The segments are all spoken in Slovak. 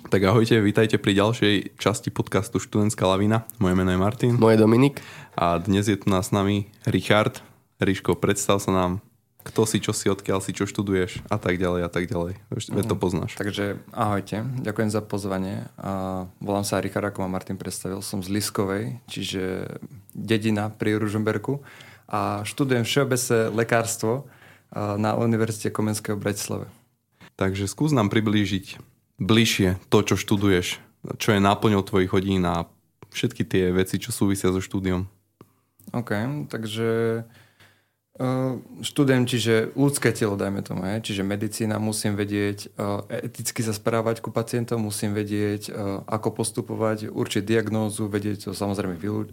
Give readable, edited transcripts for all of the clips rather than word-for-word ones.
Tak ahojte, vítajte pri ďalšej časti podcastu Študentská lavína. Moje meno je Martin. Moje Dominik. A dnes je tu s nami Richard. Ríško, predstav sa nám, kto si, čo si, odkiaľ si, čo študuješ a tak ďalej a tak ďalej. Veď to poznáš. Takže ahojte, ďakujem za pozvanie. Volám sa Richard, ako ma Martin predstavil. Som z Liskovej, čiže dedina pri Ružomberku. A študujem všeobecné lekárstvo na Univerzite Komenského v Bratislave. Takže skús nám priblížiť bližšie to, čo študuješ, čo je náplňou tvojich hodín a všetky tie veci, čo súvisia so štúdiom. OK, takže študujem, čiže ľudské telo, dajme tomu, čiže medicína, musím vedieť eticky sa správať ku pacientom, musím vedieť, ako postupovať, určiť diagnózu, vedieť to samozrejme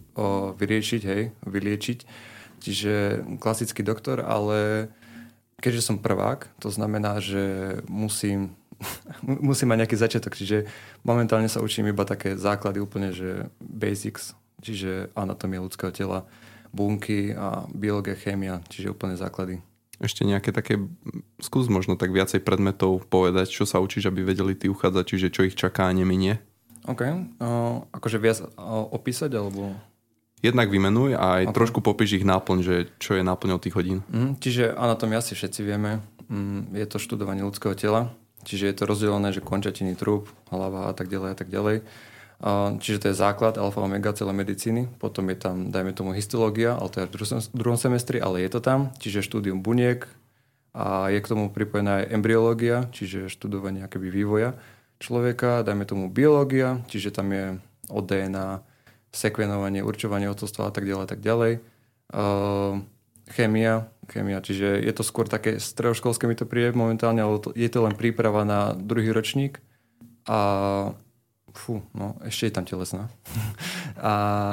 vyliečiť. Čiže klasický doktor, ale keďže som prvák, to znamená, že musím mať nejaký začiatok, čiže momentálne sa učím iba také základy úplne, že basics, čiže anatómia ľudského tela, bunky a biológia, chémia, čiže úplne základy. Ešte nejaké také, skús možno tak viacej predmetov povedať, čo sa učíš, aby vedeli tí uchádzači, že čo ich čaká a neminie? OK, akože viac opísať, alebo... Jednak vymenuj a aj trošku popíš ich náplň, že čo je náplňou tých hodín. Čiže anatómia asi všetci vieme, je to študovanie ľudského tela. Čiže je to rozdelené, že končatiny, trúb, hlava a tak ďalej a tak ďalej. Čiže to je základ alfa omega celej medicíny. Potom je tam, dajme tomu, histológia, ale to je v druhom semestri, ale je to tam. Čiže štúdium buniek a je k tomu pripojená aj embryológia, čiže študovanie akoby vývoja človeka. Dajme tomu biológia, čiže tam je od DNA, sekvenovanie, určovanie otcovstva a tak ďalej a tak ďalej. Chémia, čiže je to skôr také stredoškolské mi to príde momentálne, ale je to len príprava na druhý ročník a ešte je tam telesná. A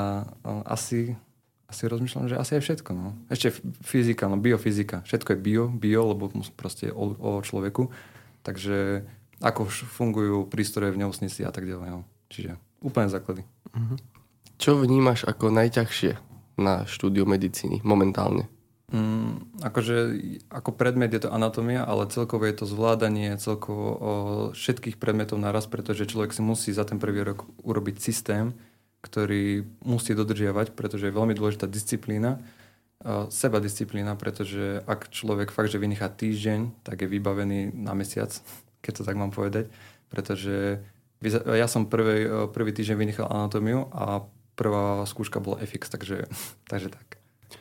asi rozmýšľam, že asi aj všetko. No. Ešte fyzika, biofyzika. Všetko je bio, lebo proste o človeku. Takže ako fungujú prístroje v nemocnici a tak ďalej. No. Čiže úplne základy. Čo vnímaš ako najťažšie na štúdiu medicíny momentálne? Ako predmet je to anatómia, ale celkovo je to zvládanie celkovo všetkých predmetov naraz, pretože človek si musí za ten prvý rok urobiť systém, ktorý musí dodržiavať, pretože je veľmi dôležitá disciplína, sebadisciplína, pretože ak človek fakt, že vynechá týždeň, tak je vybavený na mesiac, keď to tak mám povedať, pretože ja som prvý týždeň vynechal anatómiu a prvá skúška bola FX, takže tak.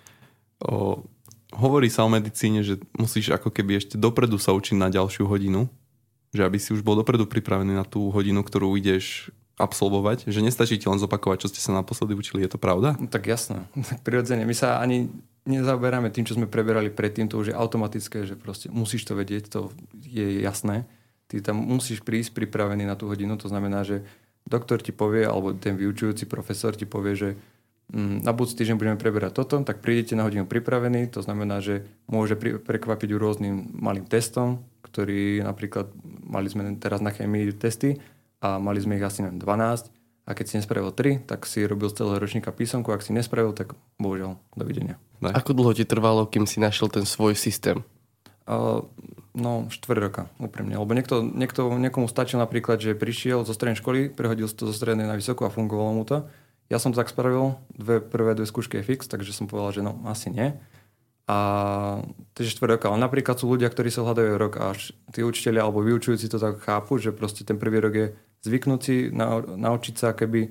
Hovorí sa o medicíne, že musíš ako keby ešte dopredu sa učiť na ďalšiu hodinu, že aby si už bol dopredu pripravený na tú hodinu, ktorú ideš absolvovať, že nestačí ti len zopakovať, čo ste sa naposledy učili. Je to pravda? Tak jasné, tak prirodzene. My sa ani nezaoberáme tým, čo sme preberali predtým, to už je automatické, že proste musíš to vedieť, to je jasné. Ty tam musíš prísť pripravený na tú hodinu, to znamená, že doktor ti povie, alebo ten vyučujúci profesor ti povie, že na budúci týždeň budeme preberať toto, tak prídete na hodinu pripravení, to znamená, že môže prekvapiť rôznym malým testom, ktorý napríklad mali sme teraz na chémii testy a mali sme ich asi len 12 a keď si nespravil 3, tak si robil z celého ročníka písomku, ak si nespravil, tak bohužiaľ, dovidenia. Ako dlho ti trvalo, kým si našiel ten svoj systém? 4 roka, úprimne. Lebo niekomu stačil napríklad, že prišiel zo strednej školy, prehodil si to zo strednej na vysokú a fungovalo mu to. Ja som to tak spravil, prvé dve skúšky je fix, takže som povedal, že asi nie. A takže 4 roka. Ale napríklad sú ľudia, ktorí sa hľadajú rok a tí učitelia alebo vyučujúci to tak chápu, že proste ten prvý rok je zvyknúci naučiť sa keby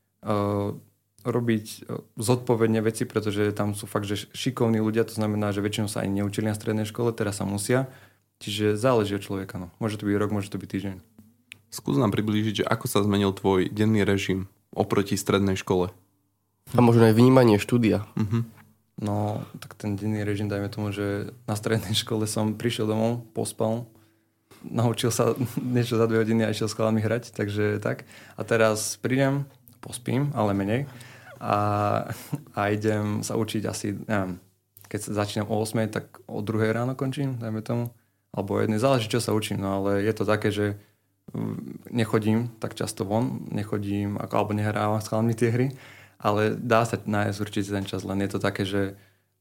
robiť zodpovedne veci, pretože tam sú fakt, že šikovní ľudia, to znamená, že väčšinou sa ani neučili na strednej škole, teraz sa musia. Čiže záleží od človeka. No. Môže to byť rok, môže to byť týždeň. Skús nám priblížiť, že ako sa zmenil tvoj denný režim oproti strednej škole. A možno aj vnímanie štúdia. No, tak ten denný režim, dajme tomu, že na strednej škole som prišiel domov, pospal, naučil sa niečo za 2 hodiny a išiel s chalami hrať, takže tak. A teraz prídem, pospím, ale menej. A idem sa učiť asi, neviem, keď sa začínam o 8, tak o 2 ráno končím, dajme tomu. Alebo o 1, záleží, čo sa učím, no ale je to také, že nechodím tak často von, alebo nehrávam s chalami tie hry, ale dá sa nájsť určite ten čas, len je to také, že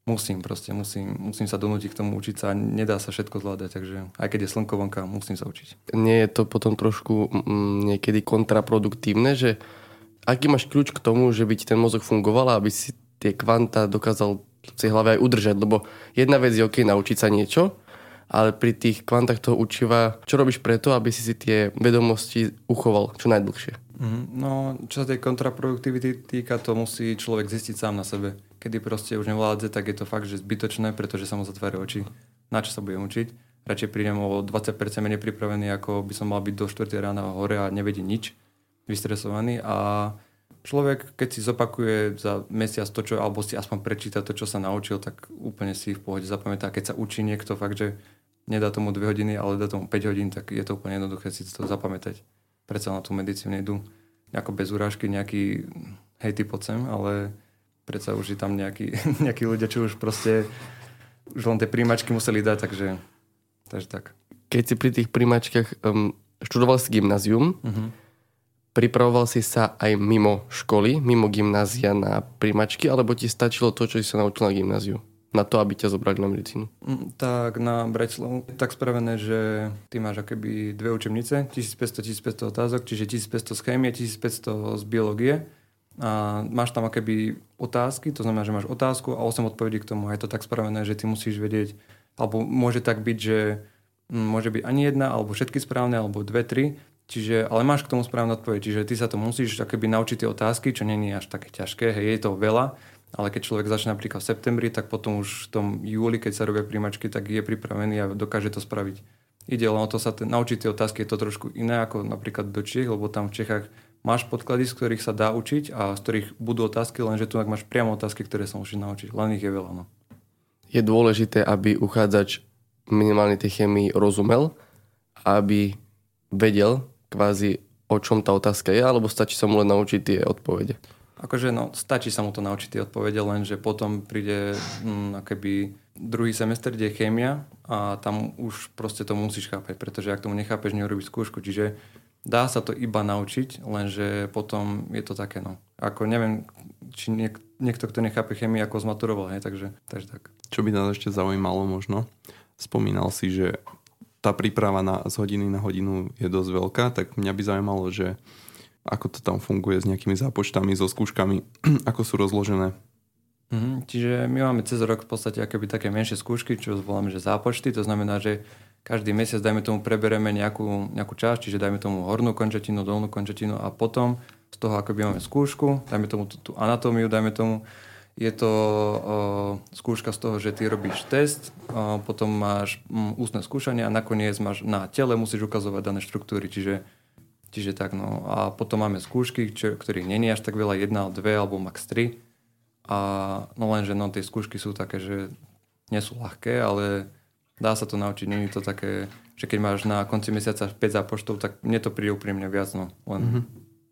musím sa donútiť k tomu učiť sa a nedá sa všetko zvládať, takže aj keď je slnko vonka, musím sa učiť. Nie je to potom trošku niekedy kontraproduktívne, že aký máš kľúč k tomu, že by ti ten mozog fungoval, aby si tie kvanta dokázal v tej hlave aj udržať, lebo jedna vec je OK naučiť sa niečo, ale pri tých kvantách toho učiva, čo robíš preto, aby si tie vedomosti uchoval čo najdlhšie? No, čo sa tej kontraproduktivity týka, to musí človek zistiť sám na sebe. Kedy proste už nevládze, tak je to fakt, že zbytočné, pretože sa mu zatvárajú oči. Na čo sa budem učiť? Radšej prídem o 20% menej pripravený, ako by som mal byť do 4 rána hore a nevedieť nič, vystresovaný. A človek, keď si zopakuje za mesiac to, čo, alebo si aspoň prečíta to, čo sa naučil, tak úplne si v pohode zapamätá. Keď sa učí niekto fakt, že nedá tomu 2 hodiny, ale dá tomu 5 hodín, tak je to úplne jednoduché si to zapamätať. Predsa na tú medicínu idú nejako bez urážky, nejaký hejty poď sem, ale predsa už je tam nejakí ľudia, čo už proste už len tie príjmačky museli dať, takže tak. Keď si pri tých príjmačkách študoval si gymnázium, pripravoval si sa aj mimo školy, mimo gymnázia na príjmačky, alebo ti stačilo to, čo si sa naučil na gymnáziu? Na to, aby ťa zobrali na medicínu? Tak na Bratislavu je tak spravené, že ty máš akoby 2 učebnice, 1500 otázok, čiže 1500 z chémie, 1500 z biológie. A máš tam akoby otázky, to znamená, že máš otázku a 8 odpovedí k tomu. A je to tak spravené, že ty musíš vedieť, alebo môže tak byť, že môže byť ani jedna, alebo všetky správne, alebo 2, 3. Čiže, ale máš k tomu správnu odpoveď. Čiže ty sa to musíš akoby naučiť tie otázky, čo nie je až také ťažké. Hej, je to veľa. Ale keď človek začne napríklad v septembri, tak potom už v tom júli, keď sa robia príjmačky, tak je pripravený a dokáže to spraviť. Ide len o to sa naučiť tie otázky, je to trošku iné ako napríklad do Čiech, lebo tam v Čechách máš podklady, z ktorých sa dá učiť a z ktorých budú otázky, lenže tu máš priamo otázky, ktoré sa musíš naučiť. Len ich je veľa. No. Je dôležité, aby uchádzač minimálne tej chémii rozumel, aby vedel kvázi o čom tá otázka je, alebo stačí sa mu len naučiť tie odpovede? Akože stačí sa mu to naučiť tie odpovede, lenže potom príde akoby druhý semester, kde je chémia a tam už proste to musíš chápať, pretože ak tomu nechápeš, neurobiť skúšku. Čiže dá sa to iba naučiť, lenže potom je to také, Ako neviem, či niekto, kto nechápe chémiu, ako zmaturoval, hej, takže tak. Čo by nás ešte zaujímalo možno, spomínal si, že tá príprava z hodiny na hodinu je dosť veľká, tak mňa by zaujímalo, že ako to tam funguje s nejakými zápočtami, so skúškami, ako sú rozložené. Čiže my máme cez rok v podstate akoby také menšie skúšky, čo voláme, že zápočty. To znamená, že každý mesiac, dajme tomu, prebereme nejakú časť, čiže dajme tomu hornú končatinu, dolnú končatinu a potom z toho akoby máme skúšku, dajme tomu tú anatómiu, dajme tomu, je to skúška z toho, že ty robíš test, potom máš ústne skúšanie a nakoniec máš na tele, musíš ukazovať dané štruktúry, Čiže tak, A potom máme skúšky, ktorých nie je až tak veľa, 1, 2 alebo max 3. A lenže tie skúšky sú také, že nie sú ľahké, ale dá sa to naučiť. Nie je to také, že keď máš na konci mesiaca 5 zápočtov, tak mne to príde úprimne viac, Len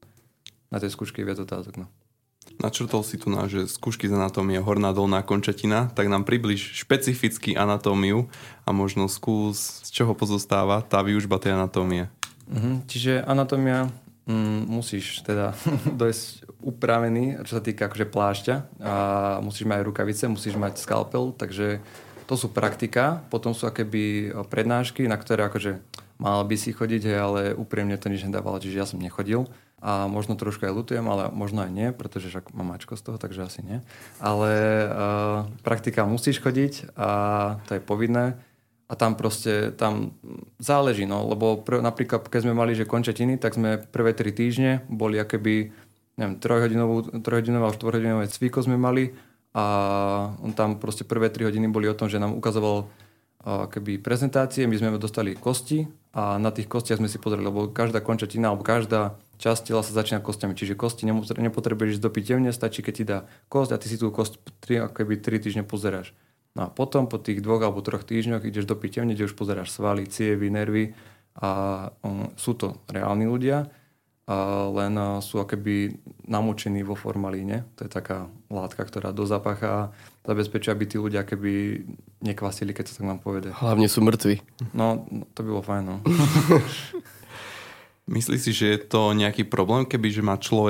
na tej skúške je viac otázok, Načrtol si tu že skúšky z anatómie horná, dolná končatina, tak nám približ špecificky anatómiu a možno skús, z čoho pozostáva tá výučba tej anatómie. Čiže anatómia musíš teda dojsť upravený, čo sa týka akože plášťa a musíš mať aj rukavice, musíš mať skalpel, takže to sú praktika, potom sú akéby prednášky, na ktoré akože mal by si chodiť, ale úprimne to nič nedávalo, čiže ja som nechodil a možno trošku aj ľutujem, ale možno aj nie, pretože však mám mačko z toho, takže asi nie. Ale praktika musíš chodiť a to je povinné. A tam záleží, lebo napríklad, keď sme mali, že končatiny, tak sme prvé 3 týždne boli akoby, neviem, 3-hodinové alebo 4-hodinové cviky sme mali a tam proste prvé 3 hodiny boli o tom, že nám ukazoval akoby prezentácie, my sme dostali kosti a na tých kostiach sme si pozreli, lebo každá končatina alebo každá časť tela sa začína kostiami, čiže kosti nepotrebuješ ísť do pitevne, stačí, keď ti dá kosť a ty si tú kosť 3 týždne pozeráš. No a potom po tých 2 alebo 3 týždňoch ideš do pitevne, kde už pozeráš svaly, cievy, nervy a sú to reálni ľudia, len sú akoby namočení vo formalíne. To je taká látka, ktorá do zápacha a zabezpečuje, aby tí ľudia keby nekvasili, keď to tak mám povedať. Hlavne sú mŕtvi. No, to bylo fajn, Myslíš si, že je to nejaký problém, keby že má človek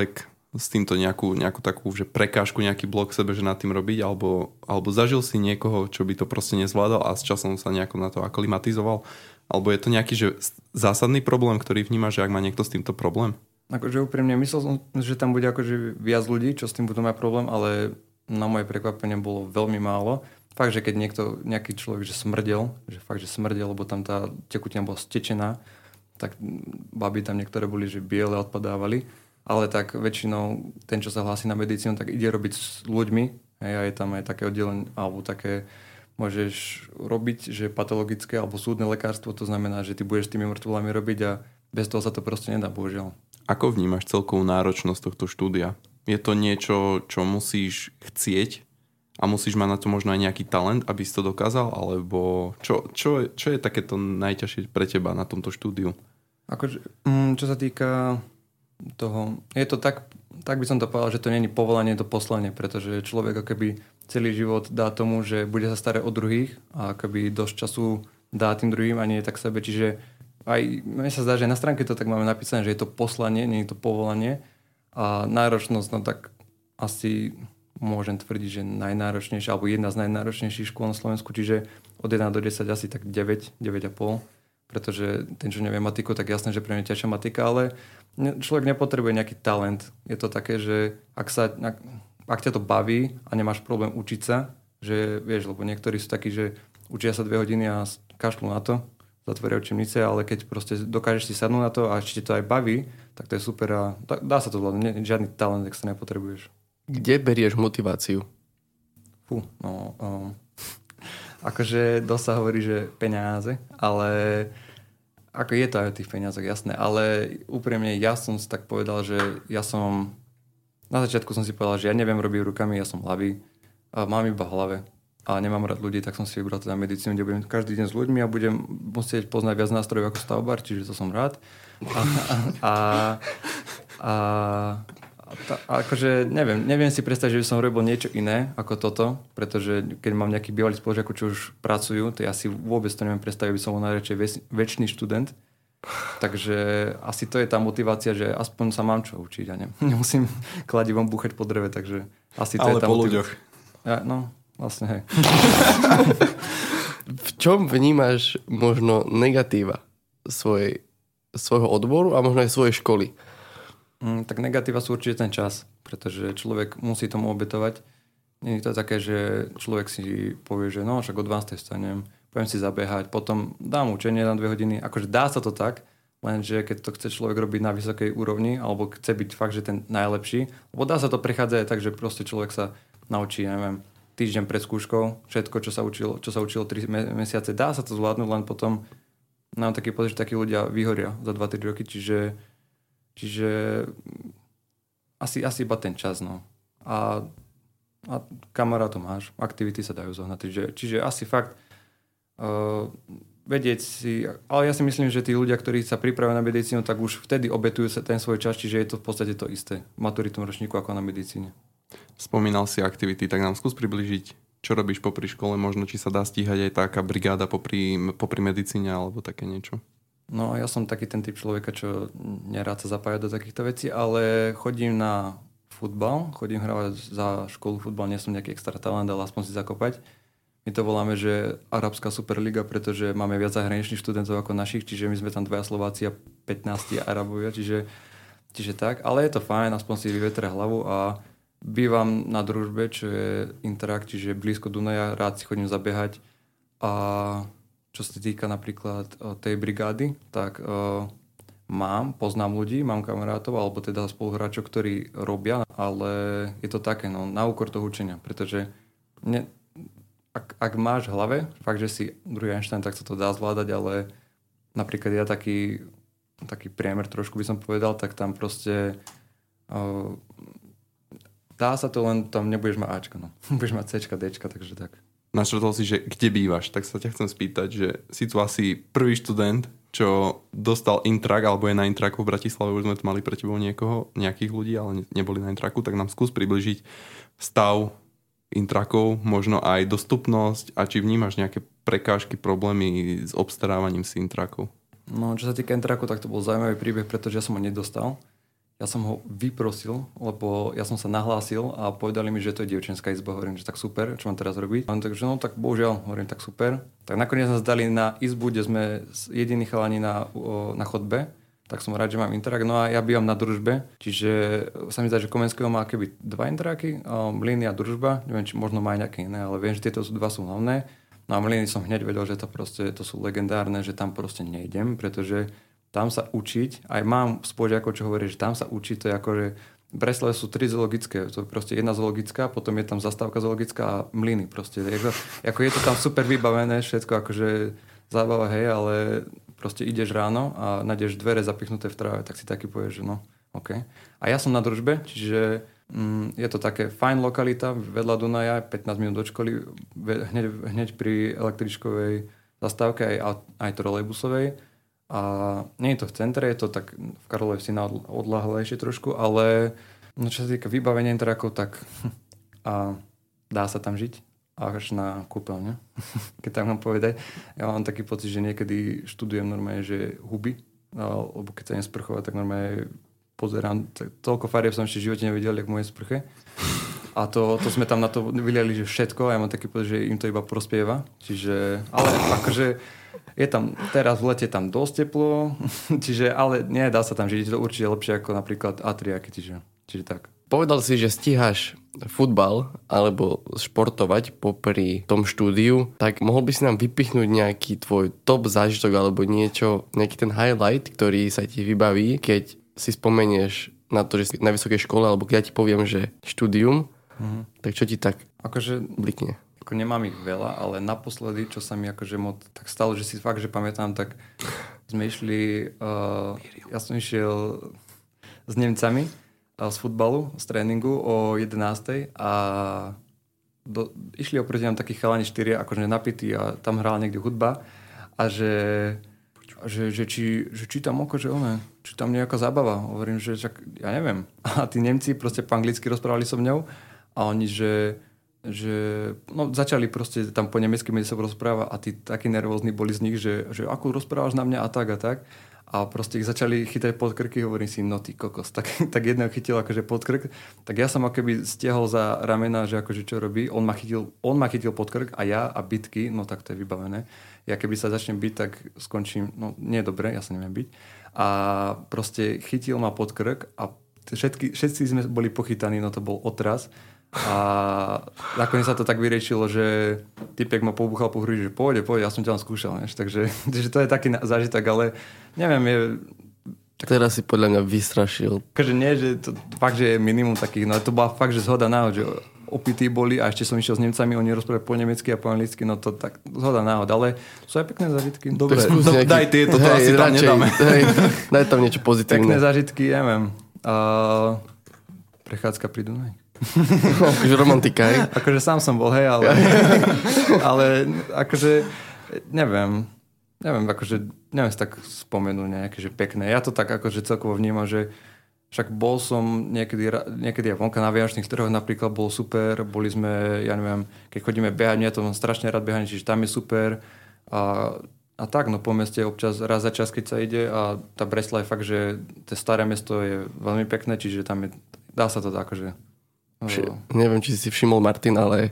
s týmto nejakú takú, že prekážku, nejaký blok sebe, že nad tým robiť, alebo zažil si niekoho, čo by to proste nezvládal a s časom sa nejako na to aklimatizoval? Alebo je to nejaký že zásadný problém, ktorý vníma, že ak má niekto s týmto problém? Akože úprimne myslel som, že tam bude akože viac ľudí, čo s tým budú mať problém, ale na moje prekvapenie bolo veľmi málo. Fakt, že keď nejaký človek že smrdel, lebo tam tá tekutina bola stečená, tak baby tam niektoré boli, že biele odpadávali. Ale tak väčšinou ten, čo sa hlási na medicínu, tak ide robiť s ľuďmi. Hej, a je tam aj také oddelenie, alebo také môžeš robiť, že patologické alebo súdne lekárstvo, to znamená, že ty budeš s tými mŕtvolami robiť a bez toho sa to proste nedá, bohužiaľ. Ako vnímaš celkovú náročnosť tohto štúdia? Je to niečo, čo musíš chcieť a musíš mať na to možno aj nejaký talent, aby si to dokázal? Alebo čo je takéto najťažšie pre teba na tomto štúdiu? Akože, čo sa týka toho, je to tak by som to povedal, že to nie je povolanie, to poslanie, pretože človek akoby celý život dá tomu, že bude sa starať o druhých a akoby dosť času dá tým druhým a nie je tak sebe, čiže aj mne sa zdá, že na stránke to tak máme napísané, že je to poslanie, nie je to povolanie a náročnosť, no tak asi môžem tvrdiť, že najnáročnejšia alebo jedna z najnáročnejších škôl na Slovensku, čiže od 1 do 10 asi tak 9,5, pretože ten, čo nevie matiku, tak jasné, že pre mňa ťažšia matika, ale človek nepotrebuje nejaký talent. Je to také, že ak ťa to baví a nemáš problém učiť sa, že vieš, lebo niektorí sú takí, že učia sa 2 hodiny a kašľú na to, zatvoria učebnice, ale keď proste dokážeš si sadnúť na to a ešte to aj baví, tak to je super a dá sa to zvládnuť. Žiadny talent, ak sa nepotrebuješ. Kde berieš motiváciu? Akože dosť sa hovorí, že peniaze, ale ako je to aj o tých peniazoch, jasné, ale úprimne ja som si tak povedal, že na začiatku som si povedal, že ja neviem robiť rukami, ja som hlavý, a mám iba v hlave a nemám rád ľudí, tak som si vybral teda medicínu, kde budem každý deň s ľuďmi a budem musieť poznať viac nástrojov ako stavbár, čiže to som rád. Akože neviem si predstaviť, že by som robil niečo iné ako toto, pretože keď mám nejaký bývalý spolužiakov, čo už pracujú, to ja si vôbec to neviem predstaviť, by som bol najradšej väčší študent. Takže asi to je tá motivácia, že aspoň sa mám čo učiť a nemusím kladivom búchať po dreve, takže asi to ale je tá po ľuďoch. Ja, no, vlastne hej. V čom vnímaš možno negatíva svojho odboru a možno aj svojej školy? Tak negatíva sú určite ten čas, pretože človek musí tomu obetovať. Nie je to také, že človek si povie, že no, však o 12 vstanem, poviem si zabehať, potom dám učenie, dám 2 hodiny. Akože dá sa to tak, lenže keď to chce človek robiť na vysokej úrovni, alebo chce byť fakt, že ten najlepší, lebo dá sa to prechádzať tak, že proste človek sa naučí, neviem, týždeň pred skúškou, všetko, čo sa učilo 3 mesiace, dá sa to zvládnuť, len potom mám taký pocit, že takí ľudia vyhoria za 2-3 roky, čiže asi iba ten čas, no. A kamarátov máš, aktivity sa dajú zohnať. Čiže asi fakt vedieť si, ale ja si myslím, že tí ľudia, ktorí sa pripravujú na medicínu, tak už vtedy obetujú sa ten svoj čas, čiže je to v podstate to isté v maturitnom ročníku ako na medicíne. Spomínal si aktivity, tak nám skús približiť, čo robíš popri škole, možno či sa dá stíhať aj taká brigáda popri medicíne alebo také niečo. No ja som taký ten typ človeka, čo nerád sa zapája do takýchto vecí, ale chodím na futbal, chodím hravať za školu futbal, nie som nejaký extra talent, ale aspoň si zakopať. My to voláme, že Arabská superliga, pretože máme viac zahraničných študentov ako našich, čiže my sme tam 2 Slováci a 15 Arabovia, čiže tak. Ale je to fajn, aspoň si vyvetria hlavu a bývam na Družbe, čo je Interakt, čiže blízko Dunaja, rád si chodím zabiehať a čo sa týka napríklad tej brigády, tak poznám ľudí, mám kamarátov, alebo teda spoluhráčov, ktorí robia, ale je to také, no, na úkor toho učenia, pretože ak máš v hlave, fakt, že si druhý Einstein, tak sa to dá zvládať, ale napríklad ja taký priemer trošku by som povedal, tak tam proste dá sa to, len tam nebudeš mať Ačko, no. Budeš mať Cčka, Dčka, takže tak. Našrotol si, že kde bývaš, tak sa ťa chcem spýtať, že si tu asi prvý študent, čo dostal intrak, alebo je na intraku v Bratislave, už sme tu mali pre tebou nejakých ľudí, ale neboli na intraku, tak nám skús približiť stav intrakov, možno aj dostupnosť a či vnímaš nejaké prekážky, problémy s obstarávaním si intrakov. No, čo sa týka intraku, tak to bol zaujímavý príbeh, pretože ja som ho nedostal. ja som ho vyprosil, lebo ja som sa nahlásil a povedali mi, že to je dievčenská izba. Hovorím, že tak super, čo mám teraz robiť? A on takže no tak bohužiaľ, hovorím, tak super. Tak nakoniec nás dali na izbu, kde sme jediní chalani na chodbe. Tak som rád, že mám interák. No a ja bývam na Družbe, čiže sa mi zdá, že Komenského má keby 2 interáky, Mlyny a Družba. Neviem, či možno má aj nejaké iné, ale viem, že tieto dva sú hlavné. No a Mlyny som hneď vedel, že to sú legendárne, že tam proste nejdem, pretože tam sa učiť, aj mám spolužiakov, čo hovorí, že tam sa učiť, to je ako, že v Breslave sú 3 zoologické, to je proste jedna zoologická, potom je tam zastávka zoologická a Mlyny proste. Ako je to tam super vybavené, všetko akože zábava, hej, ale proste ideš ráno a nájdeš dvere zapichnuté v tráve, tak si taký povieš, že no, OK. A ja som na Družbe, čiže je to také fajn lokalita, vedľa Dunaja, 15 minút do školy, hneď pri električkovej zastávke aj trolejbusovej. A nie je to v centre, je to tak v Karlovci odľahlejšie trošku, ale no, čo sa týka vybavenia interákov, tak a dá sa tam žiť až na kúpeľne, keď tak mám povedať. Ja mám taký pocit, že niekedy študujem normálne, že huby, lebo keď sa nesprchovať, tak normálne pozerám, toľko farieb som ešte v živote nevidel, jak v mojej sprche. A to sme tam na to vyliali, že všetko, a ja mám taký pocit, že im to iba prospieva. Čiže, ale akože je tam, teraz v lete tam dosť teplo, čiže, ale nie, dá sa tam žiť, to určite lepšie ako napríklad Atriaky, čiže tak. Povedal si, že stíhaš futbal alebo športovať popri tom štúdiu, tak mohol by si nám vypichnúť nejaký tvoj top zážitok alebo niečo, nejaký ten highlight, ktorý sa ti vybaví, keď si spomenieš na to, že si na vysokej škole, alebo keď ja ti poviem, že štúdium, tak čo ti tak blikne? Ako nemám ich veľa, ale naposledy, čo sa mi akože tak stalo, že si fakt, že pamätám, tak sme išli, ja som išiel s Nemcami z futbalu, z tréningu o 11:00 a išli oproti nám takí chalani 4, akože napití a tam hrála niekde hudba a že či tam či tam nejaká zábava. Hovorím, že ja neviem. A tí Nemci proste po anglicky rozprávali so mňou a oni, že začali proste tam po nemecky medzi sebou rozprávať a tí takí nervózni boli z nich, že ako rozprávaš na mňa a tak. A proste ich začali chytať pod krky, hovorím si, no ty kokos. Tak jedného chytil akože pod krk. Tak ja som akoby stiahol za ramena, že akože čo robí. On ma chytil pod krk a ja a bitky, no tak to je vybavené. Ja keby sa začnem byť, tak skončím, no nie je dobre, ja sa neviem byť. A proste chytil ma pod krk a všetci sme boli pochytaní, no to bol otras. A nakoniec sa to tak vyriešilo, že typek ma pobuchal po hru, že pôjde, ja som ťa len skúšal, takže to je taký zážitok, ale neviem, Teraz si podľa mňa vystrašil. Takže nie, že to fakt, že je minimum takých, no to bola fakt, že zhoda náhod, že opití boli a ešte som išiel s Nemcami, oni rozprávali po nemecky a po anglicky, no to tak zhoda náhod, ale sú aj pekné zážitky. Dobre, daj tieto, to asi tam nedáme. Daj tam niečo pozitívne. Pekné zážitky, neviem. Prechádzka pri Dunaji. Akože romantika, hej? Akože sám som bol, hej, ale akože neviem, akože neviem si tak spomenúť nejaké, že pekné. Ja to tak akože celkovo vnímam, že však bol som niekedy aj vonka na Vianočných trhoch napríklad, bol super, boli sme, ja neviem, keď chodíme behať, ja to mám strašne rád behanie, čiže tam je super a tak, no po meste občas raz za čas, keď sa ide a tá Breslava je fakt, že to staré mesto je veľmi pekné, čiže tam je, dá sa to tak, akože neviem, či si všimol, Martin, ale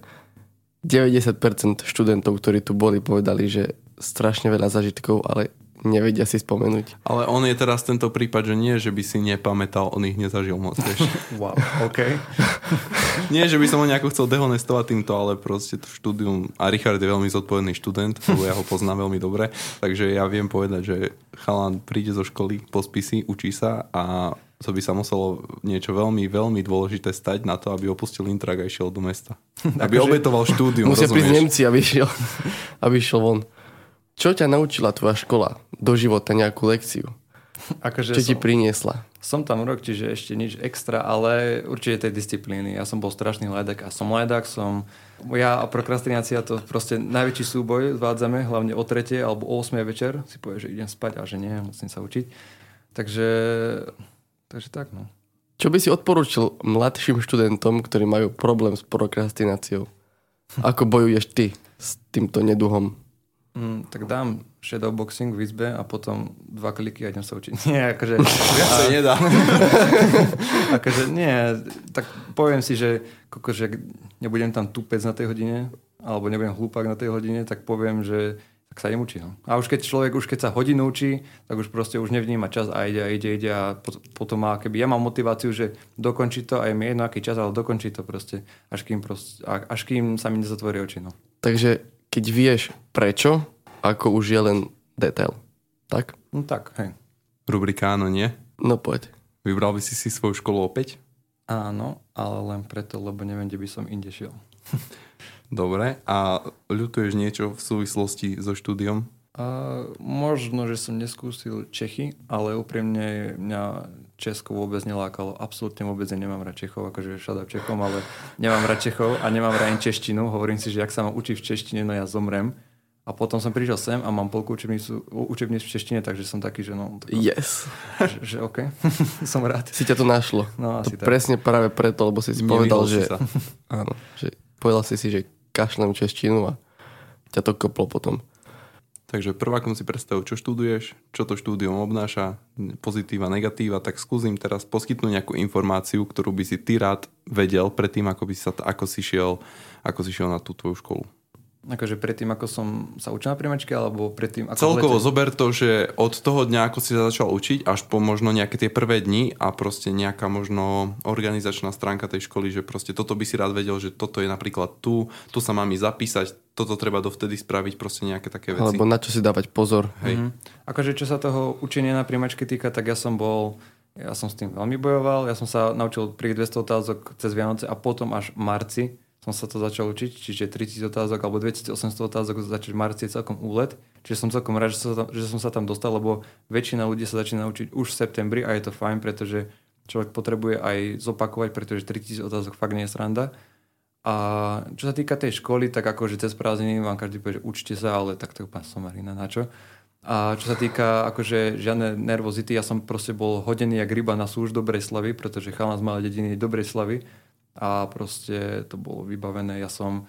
90% študentov, ktorí tu boli, povedali, že strašne veľa zážitkov, ale nevedia si spomenúť. Ale on je teraz tento prípad, že nie, že by si nepamätal, on ich nezažil moc. Wow, OK. Nie, že by som ho nejako chcel dehonestovať týmto, ale proste to štúdium, a Richard je veľmi zodpovedný študent, lebo ja ho poznám veľmi dobre, takže ja viem povedať, že chalan príde zo školy, pospí si, učí sa a to by sa muselo niečo veľmi, veľmi dôležité stať na to, aby opustil Intrak a išiel do mesta. Aby obetoval štúdium, musia prísť Nemci, aby išiel von. Čo ťa naučila tvoja škola do života, nejakú lekciu? Čo ti priniesla? Som tam rok, čiže ešte nič extra, ale určite tej disciplíny. Ja som bol strašný lajdák a som lajdák, ja a prokrastinácia to proste najväčší súboj zvádzame, hlavne o 3. alebo o 8. večer. Si povie, že idem spať a že nie, musím sa učiť. Takže tak, no. Čo by si odporúčil mladším študentom, ktorí majú problém s prokrastináciou? Ako bojuješ ty s týmto neduhom? Tak dám shadowboxing v izbe a potom 2 kliky a idem sa učiť. Nie, akože... Viac sa nedá. Akože nie, tak poviem si, že nebudem tam tupec na tej hodine, alebo nebudem hlúpak na tej hodine, tak poviem, že tak sa neučí. No. A už keď sa hodinu učí, tak už proste už nevníma čas a ide a potom má, keby ja mám motiváciu, že dokončí to a je mi jedno aký čas, ale dokončí to proste, až kým sa mi nezatvorí oči. No. Takže keď vieš prečo, ako už je len detail. Tak? No tak, hej. Rubrika áno, nie? No poď. Vybral by si svoju školu opäť? Áno, ale len preto, lebo neviem, kde by som inde šiel. Dobre. A ľutuješ niečo v súvislosti so štúdiom? Možno, že som neskúsil Čechy, ale úprimne mňa Česko vôbec nelákalo. Absolútne vôbec nemám rád Čechov, akože šadab Čechom, ale nemám rád Čechov a nemám rád ani češtinu. Hovorím si, že ak sa mám učiť v češtine, no ja zomrem. A potom som prišiel sem a mám polku učebníc v češtine, takže som taký, že no... Tak, yes. Že OK, som rád. Si ťa to našlo. No asi to tak. Presne práve preto, lebo si povedal, že... Sa. Áno, že povedal si, že kašlem češtinu a ťa to koplo potom. Takže prvákom si predstavuj, čo študuješ, čo to štúdium obnáša, pozitíva, negatíva, tak skúsim teraz poskytnúť nejakú informáciu, ktorú by si ty rád vedel predtým, ako si šiel na tú tvoju školu. Akože predtým, ako som sa učil na prijímačke, alebo predtým... Celkovo zober to, že od toho dňa, ako si sa začal učiť, až po možno nejaké tie prvé dni a proste nejaká možno organizačná stránka tej školy, že proste toto by si rád vedel, že toto je napríklad tu sa mám ísť zapísať, toto treba dovtedy spraviť, proste nejaké také veci. Alebo na čo si dávať pozor. Hej. Akože čo sa toho učenia na prijímačke týka, tak ja som s tým veľmi bojoval, ja som sa naučil pri 200 otázok cez Vianoce a potom až v marci som sa to začal učiť, čiže 3000 otázok alebo 2800 otázok začať v marci je celkom úlet. Čiže som celkom rád, že som sa tam dostal, lebo väčšina ľudí sa začína učiť už v septembri a je to fajn, pretože človek potrebuje aj zopakovať, pretože 3000 otázok fakt nie je sranda. A čo sa týka tej školy, tak akože cez prázdniny vám každý povie, že učte sa, ale tak to je úplne somarina, na čo? A čo sa týka akože žiadne nervozity, ja som proste bol hodený jak ryba na súž Dobrej Slavy, pretože chalan z malej dediny Dobrej Slavy. A proste to bolo vybavené.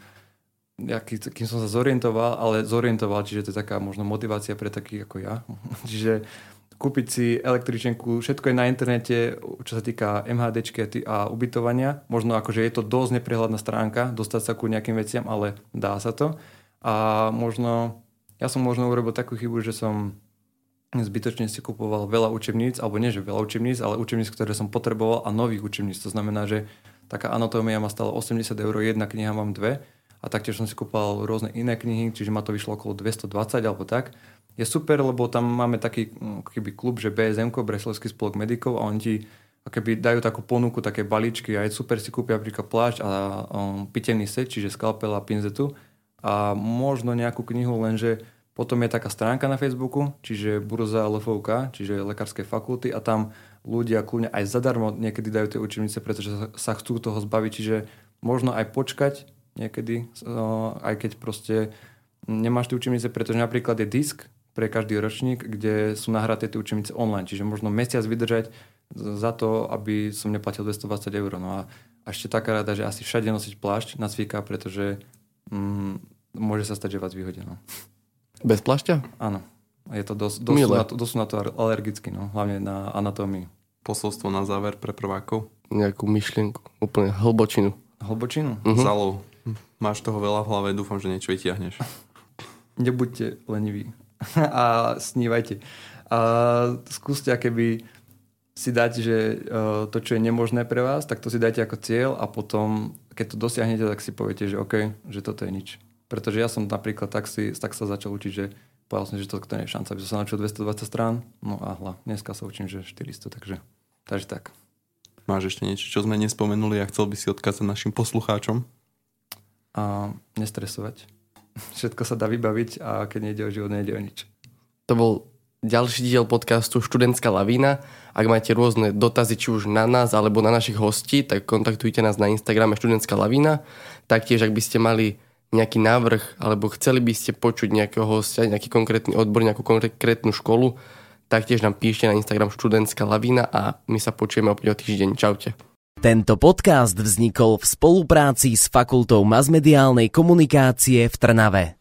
Kým som sa zorientoval, čiže to je taká možno motivácia pre takých ako ja. Čiže kúpiť si električenku, všetko je na internete, čo sa týka MHDčky a ubytovania. Možno akože je to dosť neprehľadná stránka, dostať sa ku nejakým veciam, ale dá sa to. A ja som možno urobil takú chybu, že som zbytočne si kupoval veľa učebníc, alebo nie, že veľa učebníc, ale učebníc, ktoré som potreboval a nových učebníc. To znamená, že taká anatómia ma stala 80 €, jedna kniha mám 2 a taktiež som si kúpal rôzne iné knihy, čiže ma to vyšlo okolo 220 alebo tak. Je super, lebo tam máme taký klub, že BSM-ko, Breslavský spolok medikov a oni ti dajú takú ponuku, také balíčky a je super si kúpia napríklad plášť a pitevný set, čiže skalpel a pinzetu a možno nejakú knihu, lenže potom je taká stránka na Facebooku, čiže Burza LFUK, čiže Lekárskej fakulty a tam ľudia kľudne aj zadarmo niekedy dajú tie učebnice, pretože sa chcú toho zbaviť, čiže možno aj počkať niekedy, aj keď proste nemáš tie učebnice, pretože napríklad je disk pre každý ročník, kde sú nahraté tie učebnice online, čiže možno mesiac vydržať za to, aby som neplatil 220 €. No a ešte taká rada, že asi všade nosiť plášť na cvíka, pretože môže sa stať, že vás vyhodia. No. Bez plášťa? Áno. Je to dosť sú na to alergicky, no, hlavne na anatómii. Posolstvo na záver pre prvákov? Nejakú myšlienku, úplne hlbočinu. Hlbočinu? Zalov. Máš toho veľa v hlave, dúfam, že niečo vytiahneš. Nebuďte leniví a snívajte. A skúste akéby si dať, že to, čo je nemožné pre vás, tak to si dajte ako cieľ a potom, keď to dosiahnete, tak si poviete, že OK, že toto je nič. Pretože ja som napríklad tak sa začal učiť, že povedal som, že to nie je šanca, aby som sa naučil 220 strán. No a dneska sa učím, že 400, takže tak. Máš ešte niečo, čo sme nespomenuli a chcel by si odkázať našim poslucháčom? A nestresovať. Všetko sa dá vybaviť a keď nejde o život, nejde o nič. To bol ďalší diel podcastu Študentská lavína. Ak máte rôzne dotazy, či už na nás alebo na našich hostí, tak kontaktujte nás na Instagrame Študentská lavína. Taktiež, ak by ste mali nejaký návrh, alebo chceli by ste počuť nejakého hostia, nejaký konkrétny odbor, nejakú konkrétnu školu, taktiež nám píšte na Instagram Študentská lavína a my sa počujeme opäť o týždeň. Čaute. Tento podcast vznikol v spolupráci s Fakultou masmediálnej komunikácie v Trnave.